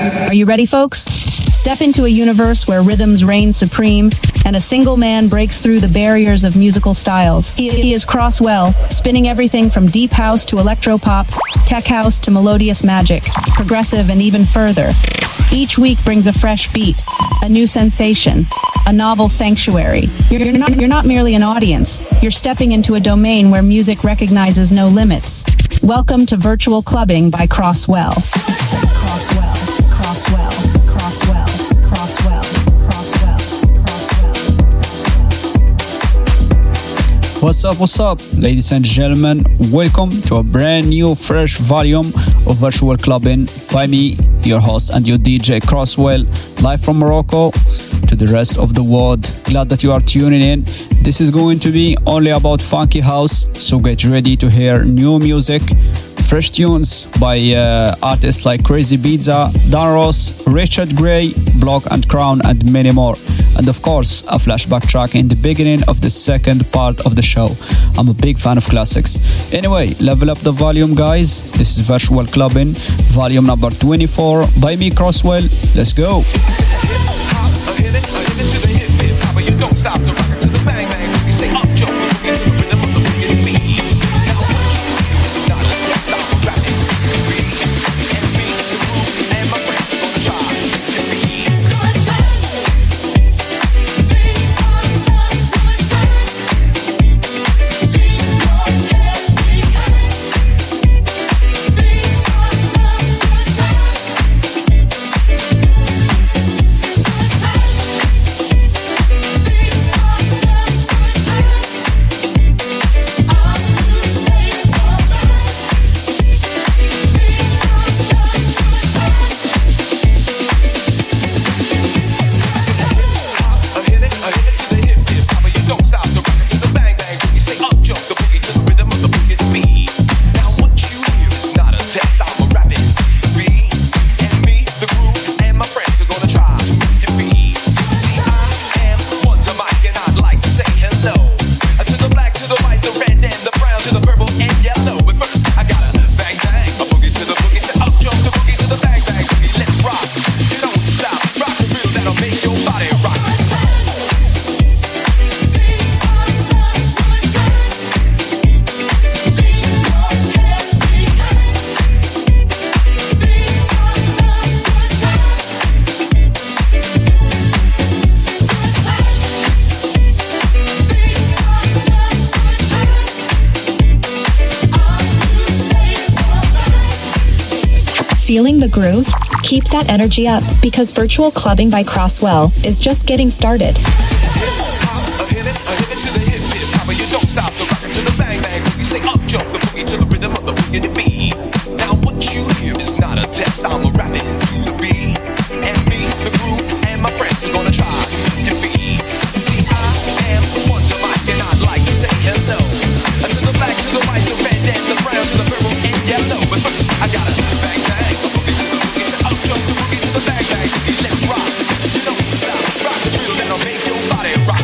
Are you ready, folks? Step into a universe where rhythms reign supreme and a single man breaks through the barriers of musical styles. He is Crosswell, spinning everything from deep house to electropop, tech house to melodious magic, progressive and even further. Each week brings a fresh beat, a new sensation, a novel sanctuary. You're not merely an audience, you're stepping into a domain where music recognizes no limits. Welcome to Virtual Clubbing by Crosswell. Crosswell, Crosswell, Crosswell, Crosswell, Crosswell, Crosswell. What's up, ladies and gentlemen? Welcome to a brand new, fresh volume of Virtual Clubbing by me, your host and your DJ Crosswell, live from Morocco to the rest of the world. Glad that you are tuning in. This is going to be only about funky house, so get ready to hear new music, fresh tunes by artists like Crazy Pizza, Dan Ross, Richard Gray, Block and Crown, and many more. And of course, a flashback track in the beginning of the second part of the show. I'm a big fan of classics. Anyway, level up the volume, guys. This is Virtual Clubbing, volume number 24 by me, Crosswell. Let's go. You don't stop the rocket to the bang bang. You say up jump, you into the rhythm of the boogie beat. Now what you not a test, I'm rapping. And me, the groove, and my friends are gonna try to be. Feeling the groove? Keep that energy up because Virtual Clubbing by Crosswell is just getting started. You don't stop the rocket to the bang bang. You say up jump the boogie to the rhythm of the boogie beat. Now what you hear is not a test. I'm a rapping to the beat. And me, the groove, and my friends are gonna try to move your feet. See, I am Wonder Mike and I'd like to say hello. To the black, to the white, the red, and the brown, to the purple and yellow. But first, I gotta bang bang. The boogie to the boogie, say up jump the boogie to the bang bang. Let's rock. You don't stop. Rock the rhythm and I'll make your body rock.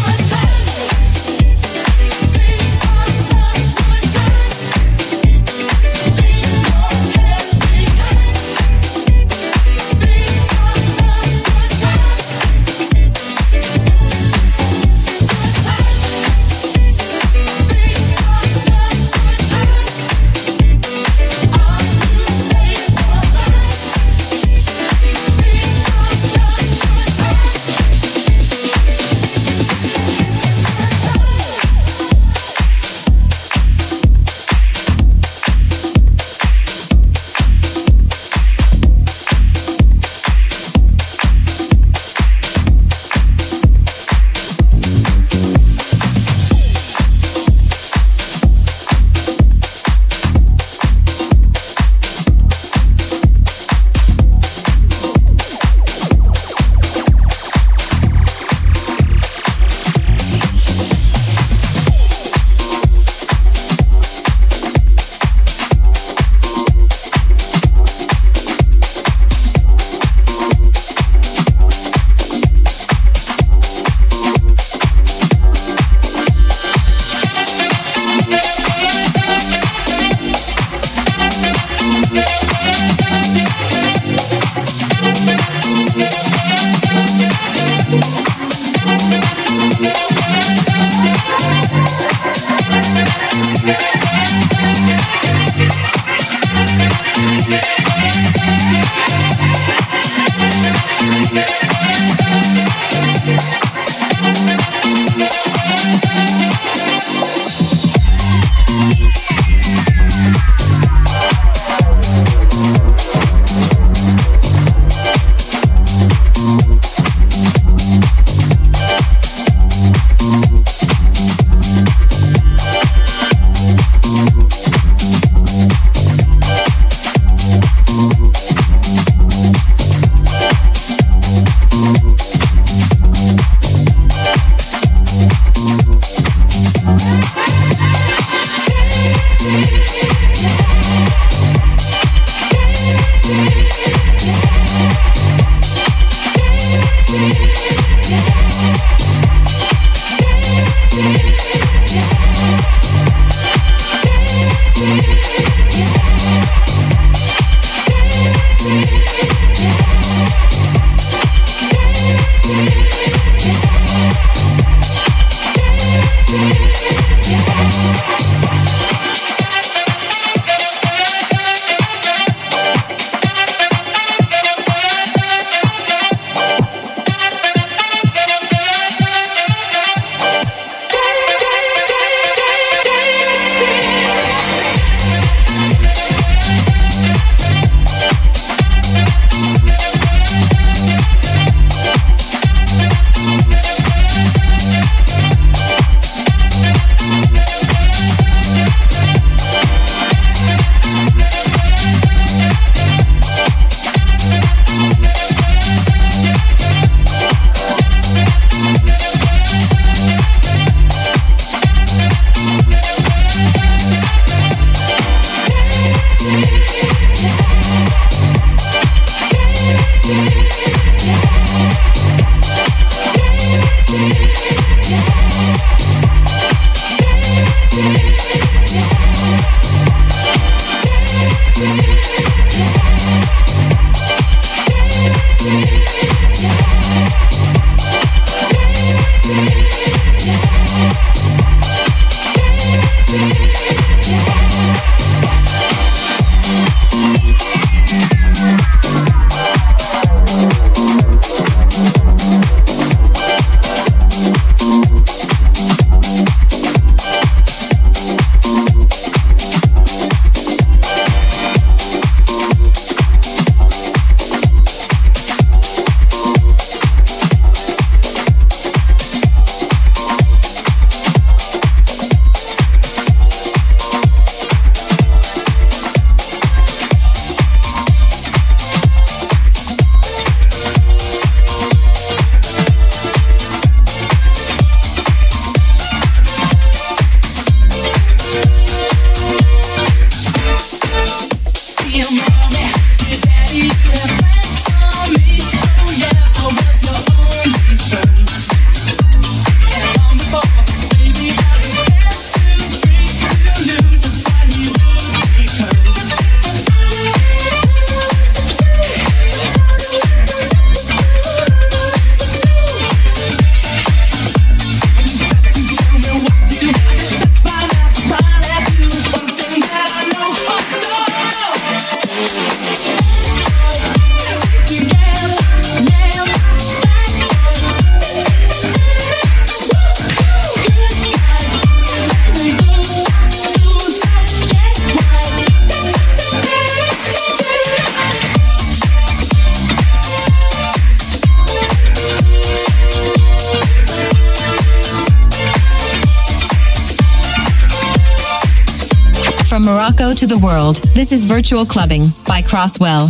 From Morocco to the world, this is Virtual Clubbing by Crosswell.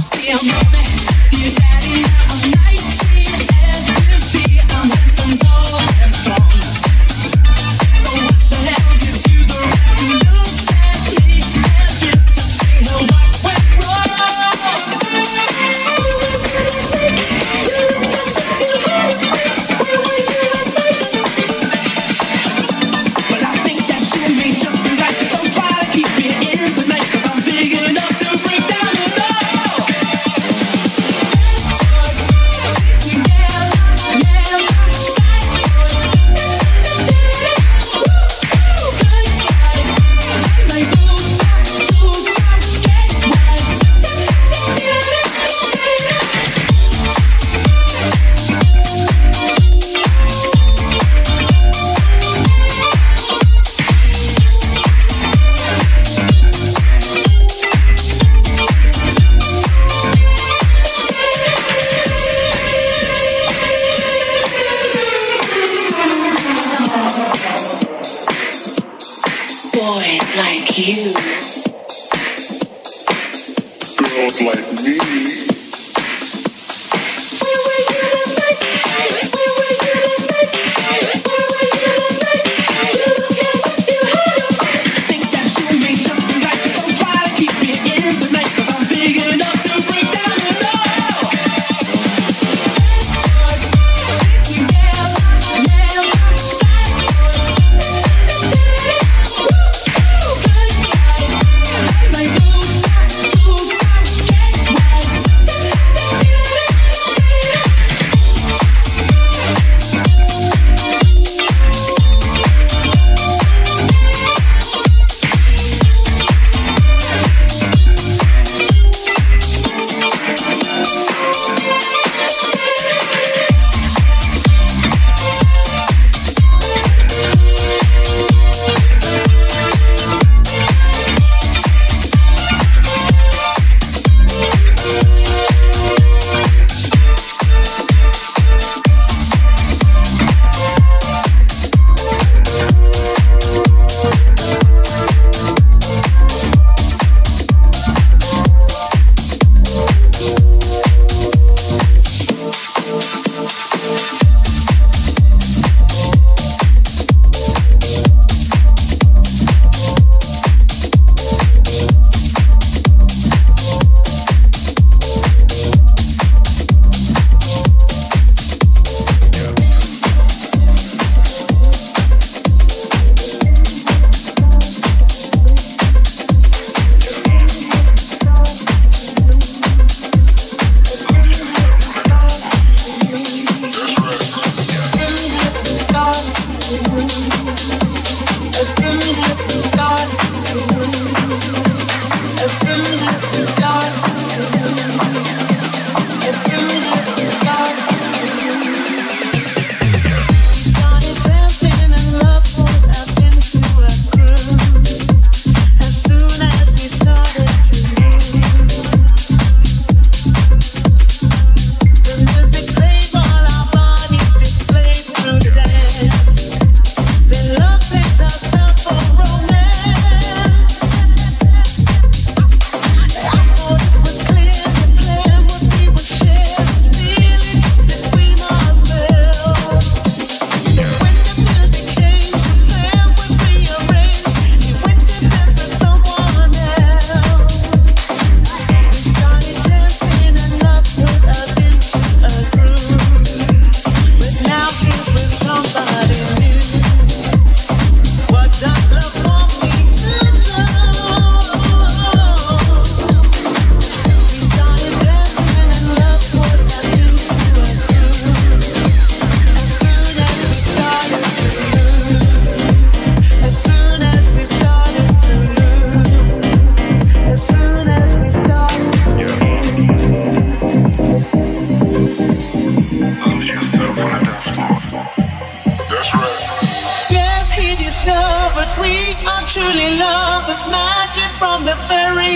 truly love was magic from the very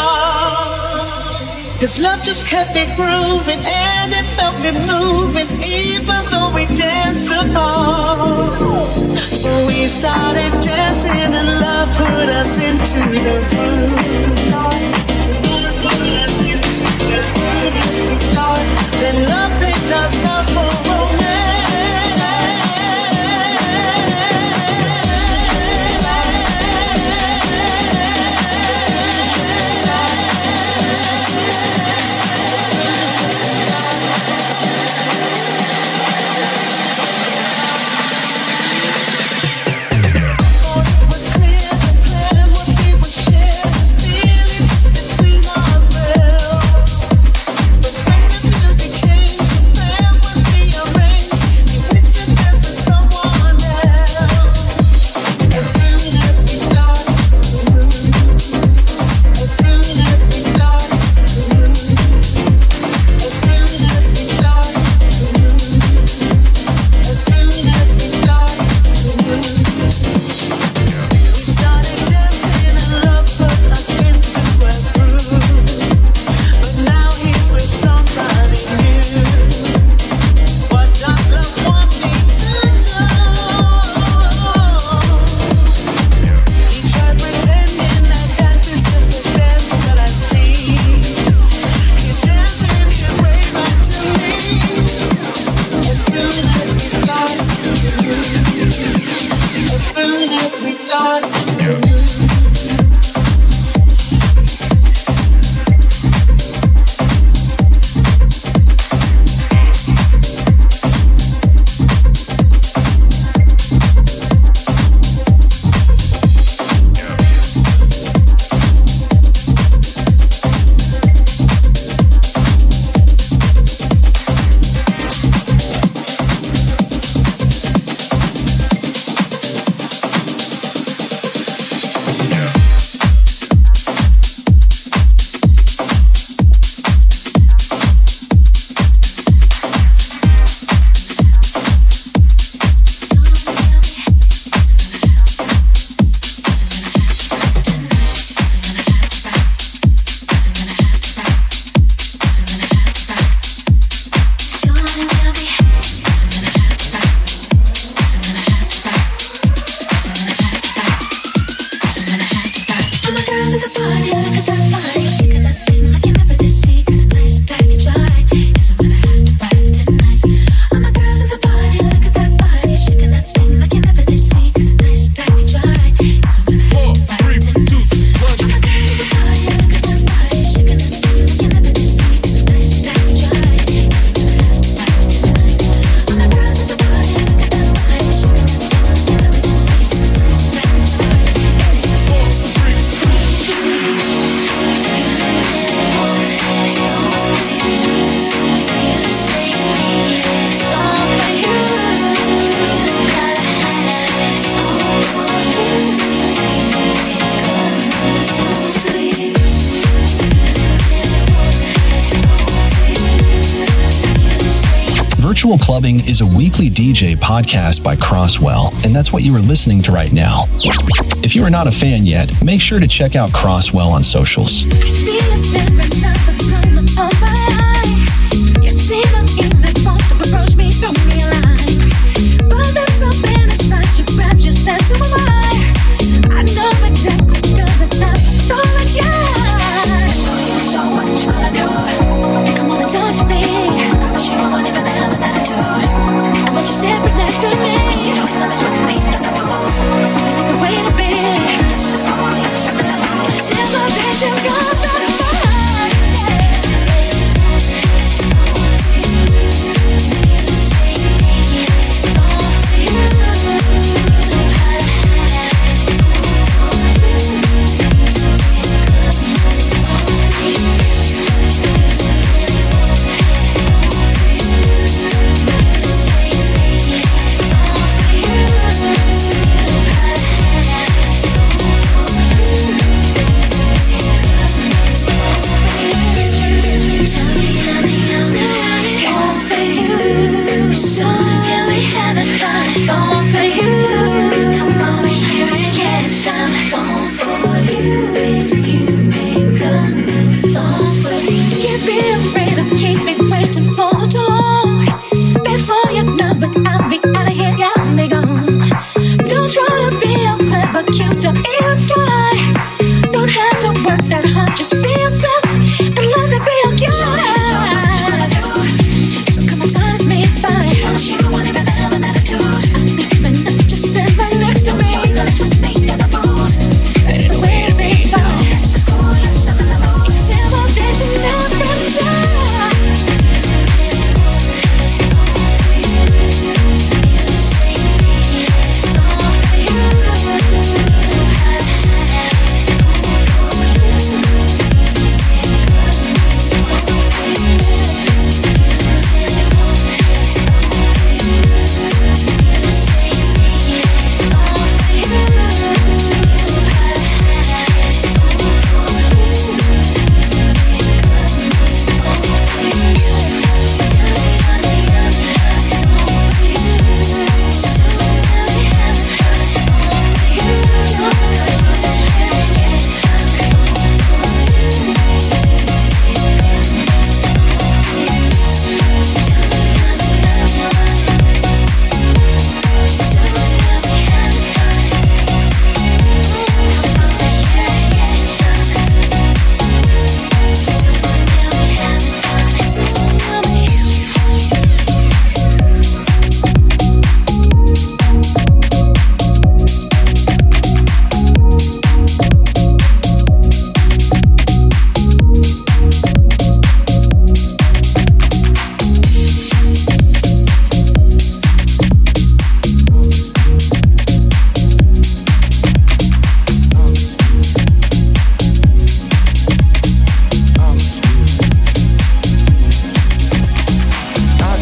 start. His love just kept me grooving and it felt me moving, even though we danced apart. So we started dancing and love put us into the groove. Then love picked us up for romance. Virtual Clubbing is a weekly DJ podcast by Crosswell, and that's what you are listening to right now. If you are not a fan yet, make sure to check out Crosswell on socials.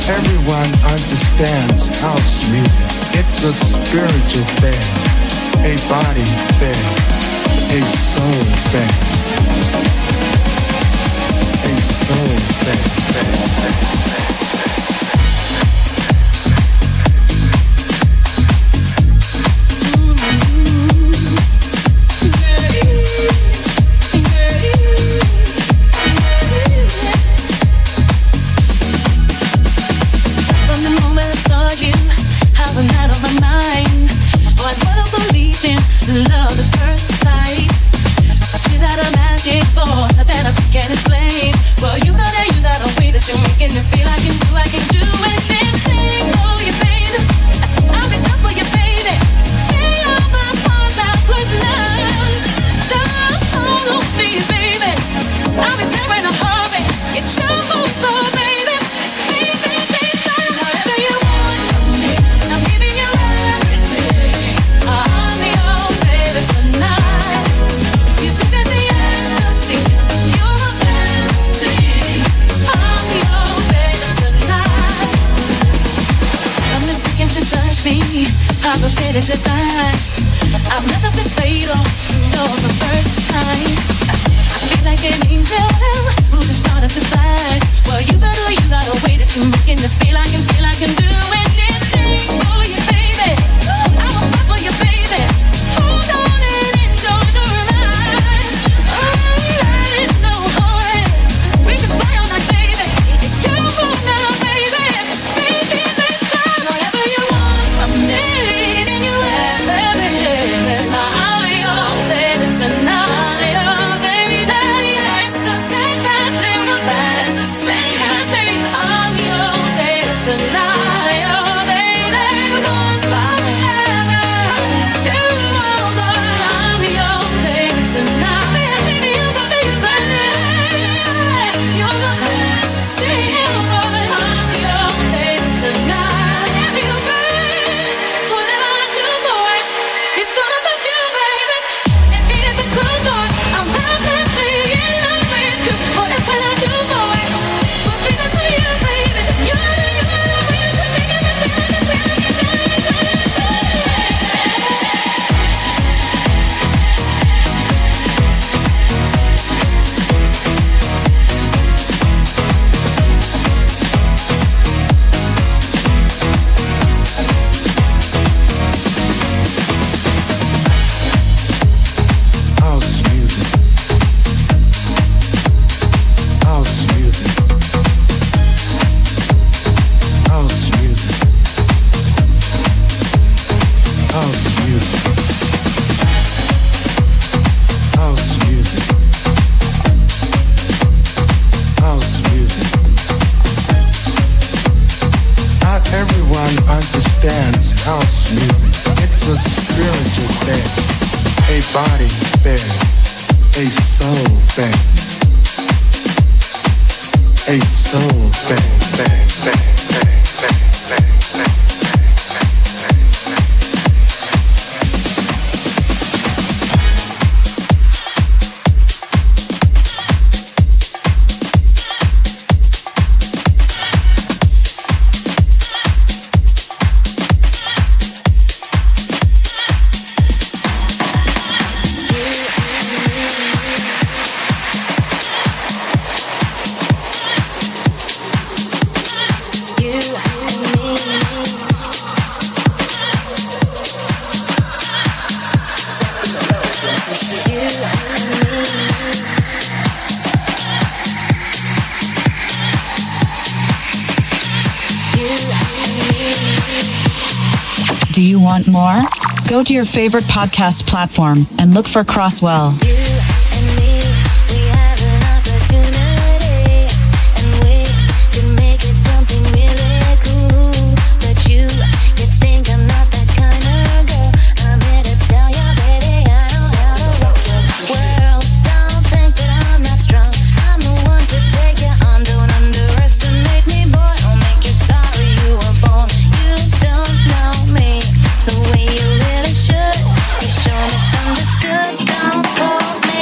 everyone understands house music. It's a spiritual thing, a body thing, a soul thing, a soul thing. Love at first sight. You got a magic boy that I just can't explain. Well, you got a way that you're making me feel I can do anything for you, baby. I'll be there for you, baby. Hey, all my heart I put love down on me, baby. I'll be there in a hurry. It's your move, baby. Baby, whatever you want from me, I'm giving you everything. I'm your baby tonight. You give me the ecstasy. You're a fantasy. I'm your baby tonight. I'm the second you touch me, I was ready to die. I've never been fatal, no, the first time. I feel like an angel who just started to fly. Well, you got a way that you're making me feel I can do anything for you, baby. I will fight for you, baby. Hold on and enjoy the ride. Alright, no hurry. We can fly all night, baby. It's your move now, baby. Baby, let's try whatever you want from me. Giving you everything. I'll be your baby tonight. Oh, baby, daddy, that's the same bad thing. That's the same bad thing. I'm your baby tonight. Oh, baby, one forever. You know that I'm your baby tonight. Baby, you got me burning. You're my fantasy. I'm your baby tonight. Baby, you burn. Whatever I do, boy, it's all about you, baby. And ain't it the truth, boy? I'm happily in love with you. Whatever I do, boy, we're feeling for you, baby. You're the way to make it feel this way. House music. House music. House music. House music. House music. House music. Not everyone understands house music. It's a spiritual thing, a body thing, a soul thing, a soul thing. Do you want more? Go to your favorite podcast platform and look for Crosswell. The way you really should. You show misunderstood. Don't pull me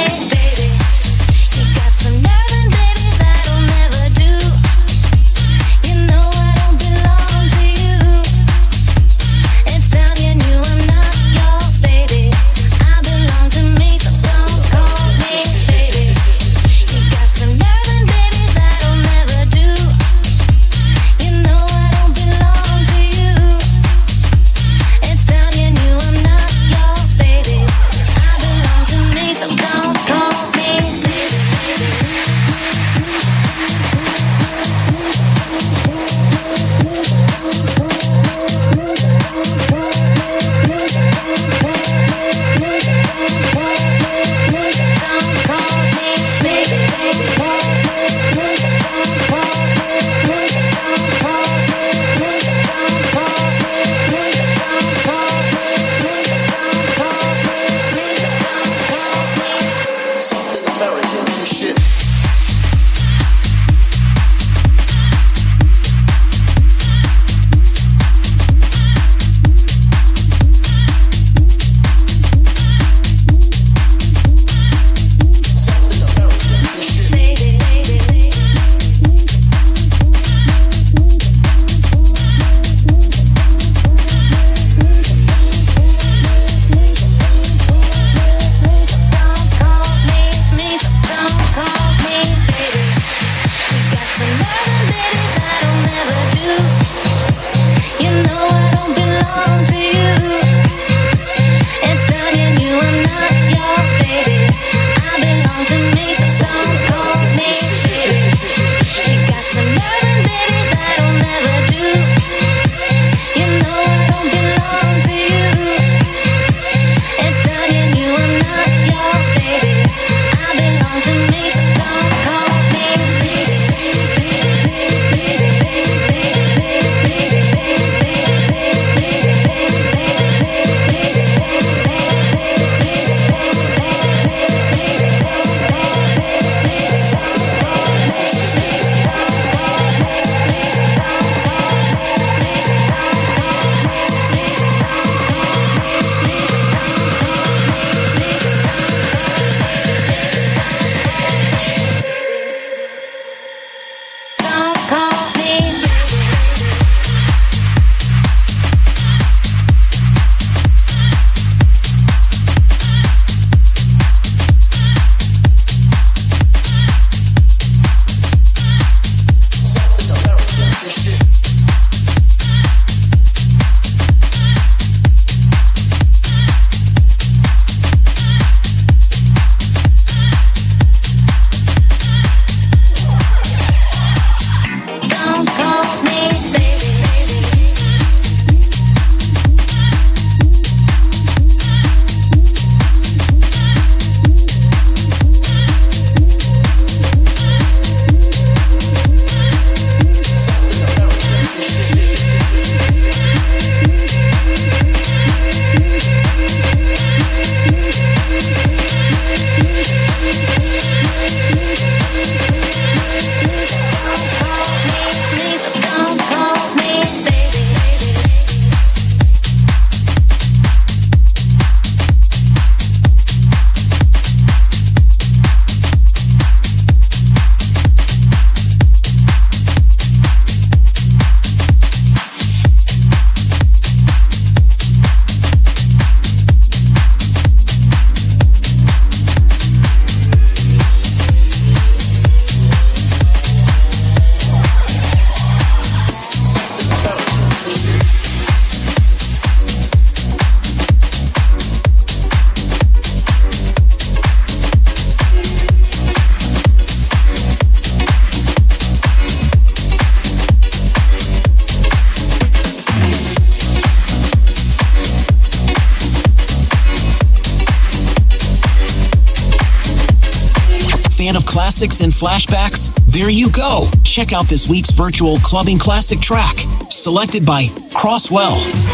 classics and flashbacks? There you go. Check out this week's virtual clubbing classic track, selected by Crosswell.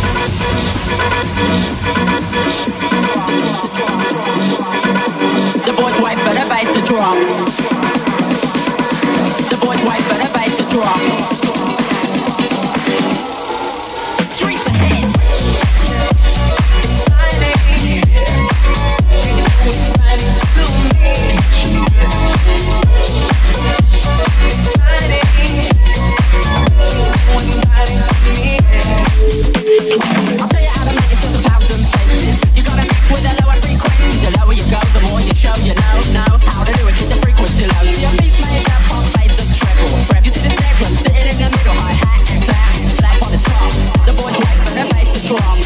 The boys wait for the bass to drop. The boys wait for the bass to drop. Streets ahead. I'll tell you how to make it to the powers and spaces. You gotta mix with a lower frequency. The lower you go, the more you show you know how to do it. Keep the frequency low. See your beats made up of bass and treble. You see the snare drum sitting in the middle, hi-hat, clap on the top. The boys wait for the bass to drop.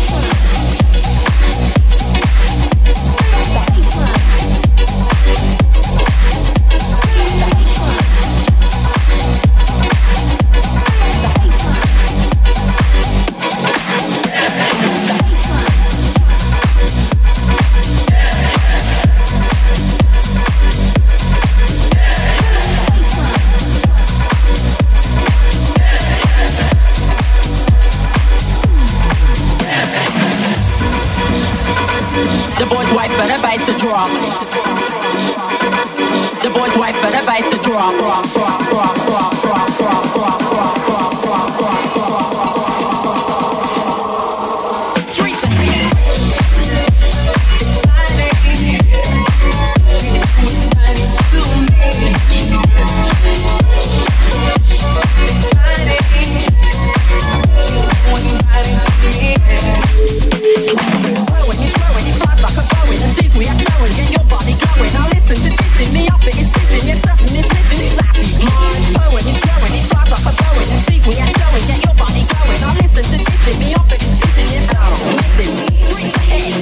The boys wait for the bass to drop. The boys wait for the bass to drop. Streets ahead. We are flowing, get your body going. Now listen to this in the office, it's fitting, it's surfing, it's missing, it's happy. Mind flowing, it's flowing, it flies like a bow in the seas. We are flowing, get your body going. Now listen to this in the office, it's fitting, it's missing. Streets ahead.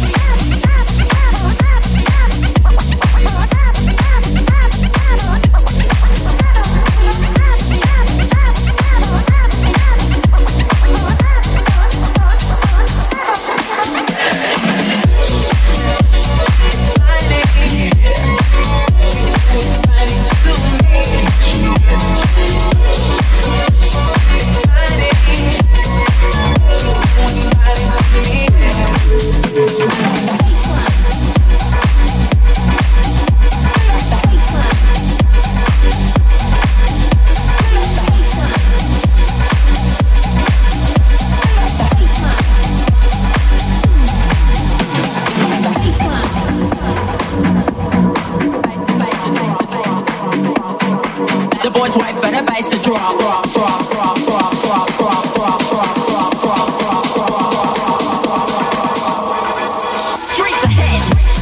The boys wait for the bass to drop. Streets ahead.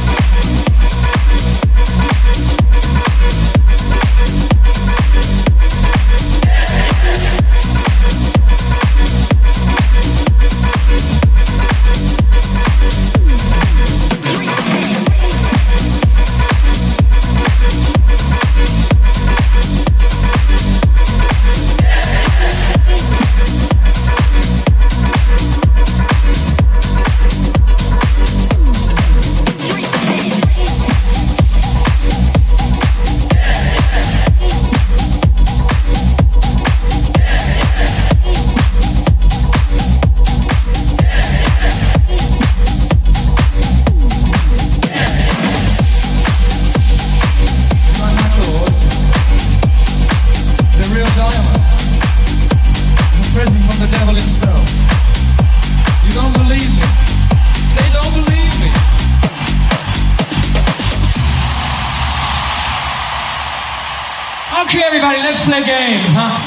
Okay, everybody, let's play games, huh?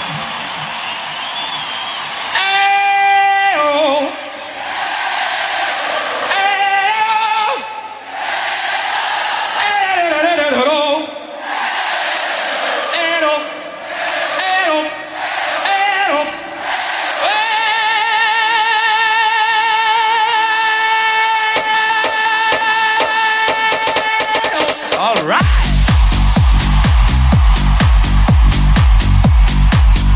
Ayo. All right.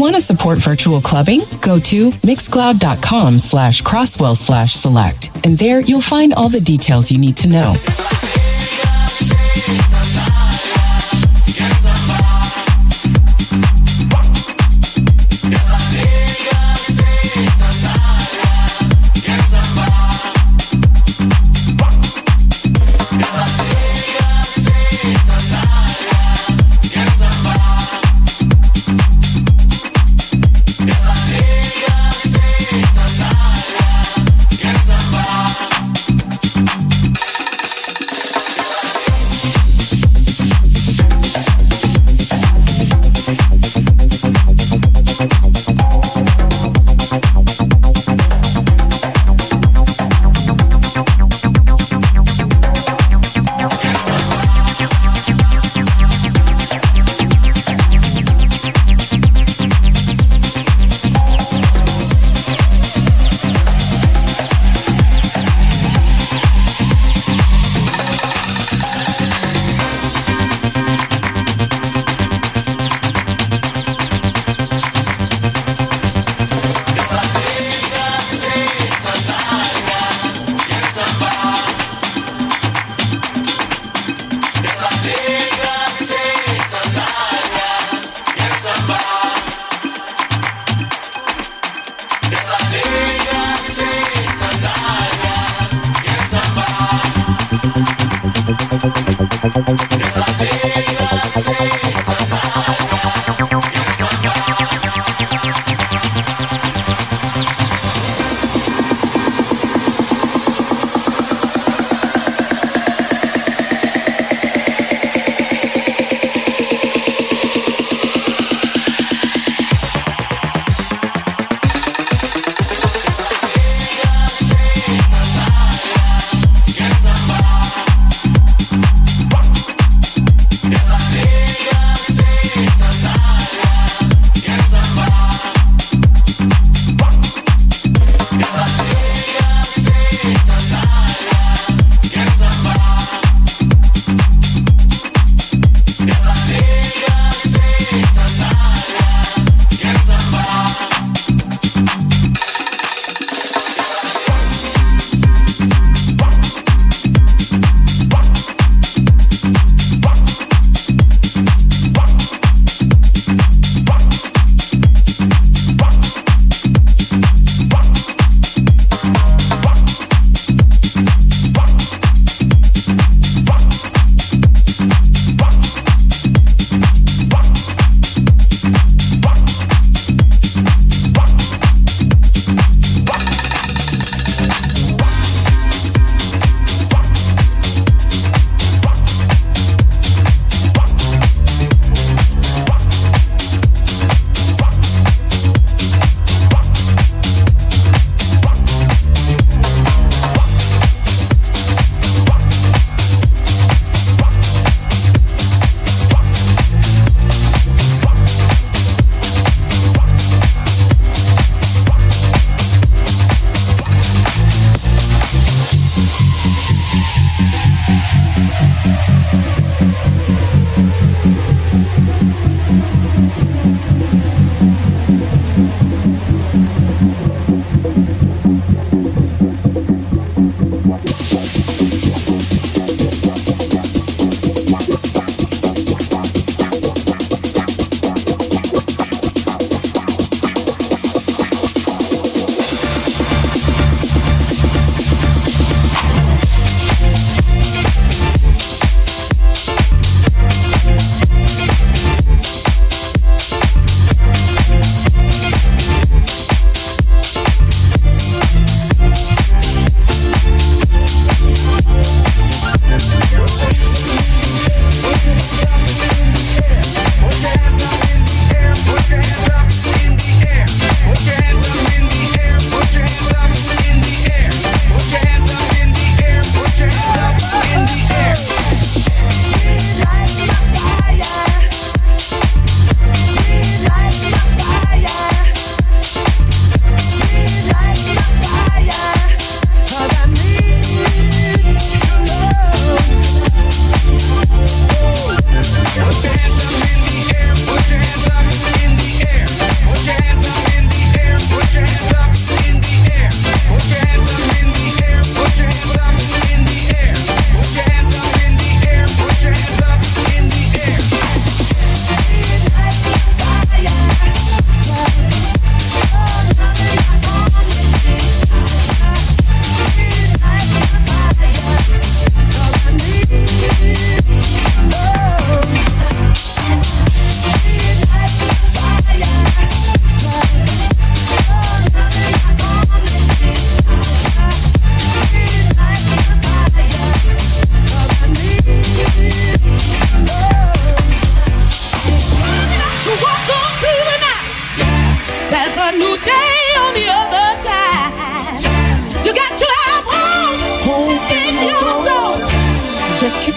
Want to support virtual clubbing? Go to mixcloud.com/crosswell/select, and there you'll find all the details you need to know.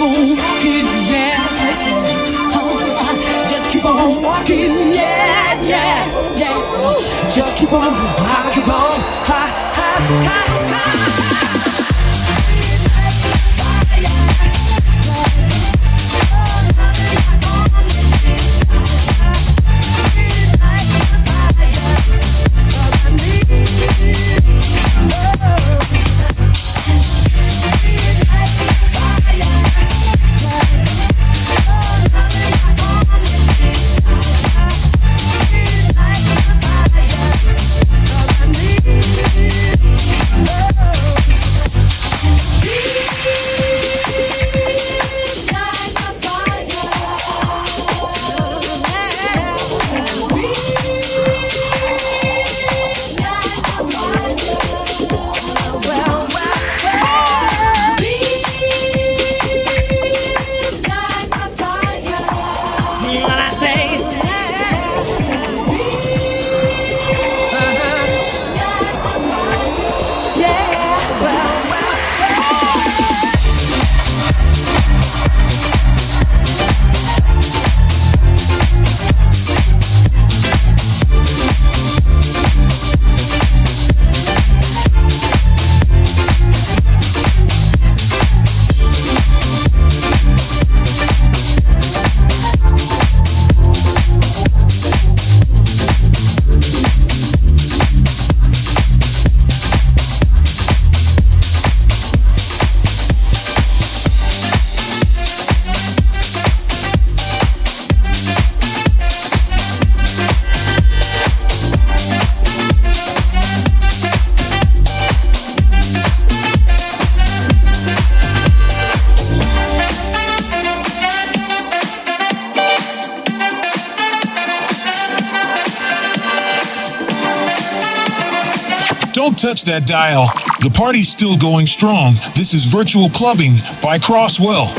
on walking, yeah. Just keep on walking, yeah, yeah, yeah. Just keep on, I keep on, Don't touch that dial. The party's still going strong. This is Virtual Clubbing by Crosswell.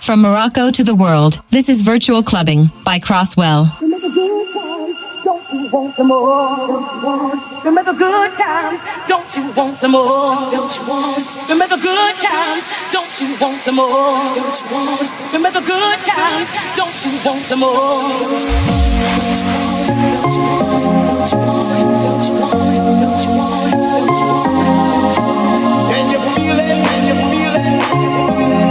From Morocco to the world, this is Virtual Clubbing by Crosswell. Don't you want some more? Remember good times, don't you want some more? Don't you want? Remember good times, don't you want some more? Don't you want? Remember good times, don't you want some more? Don't you want? Don't you want? Don't you want? Don't you want? Don't you want? Don't you want? Can you feel it? Can you feel it? Can you feel it?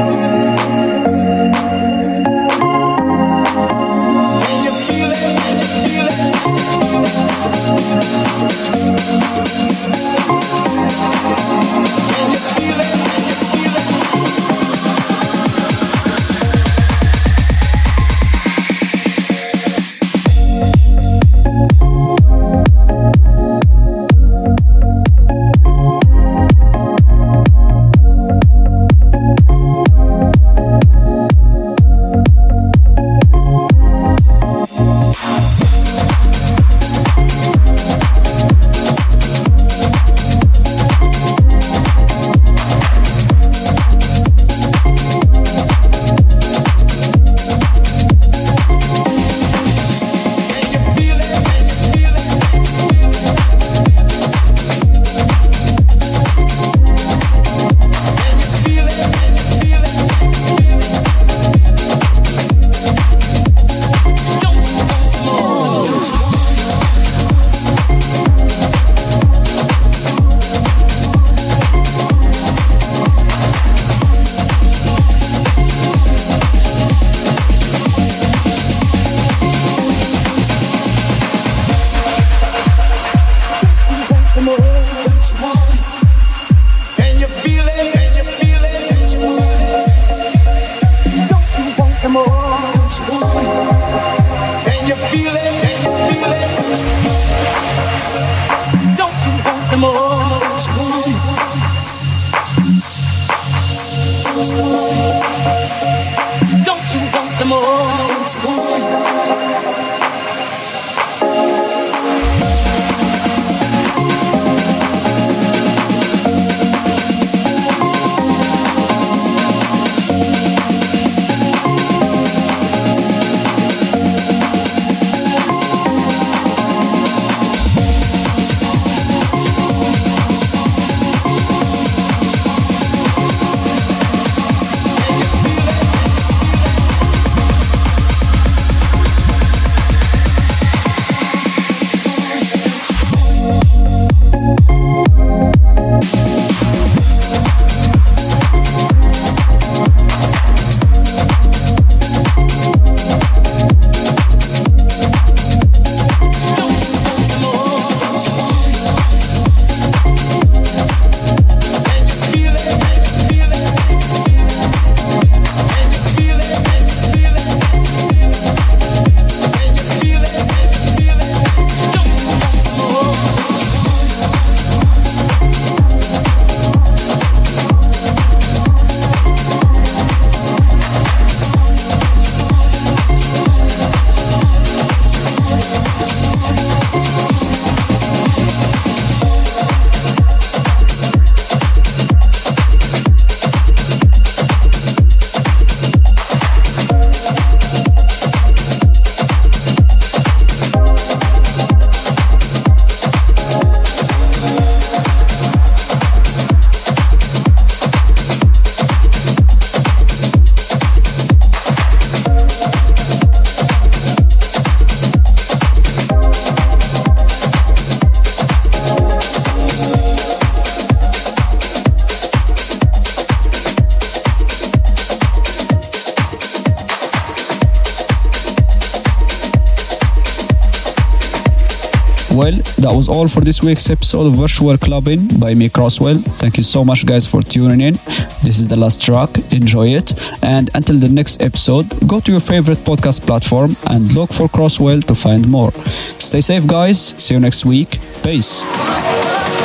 Well, that was all for this week's episode of Virtual Clubbing by me, Crosswell. Thank you so much, guys, for tuning in. This is the last track. Enjoy it. And until the next episode, go to your favorite podcast platform and look for Crosswell to find more. Stay safe, guys. See you next week. Peace.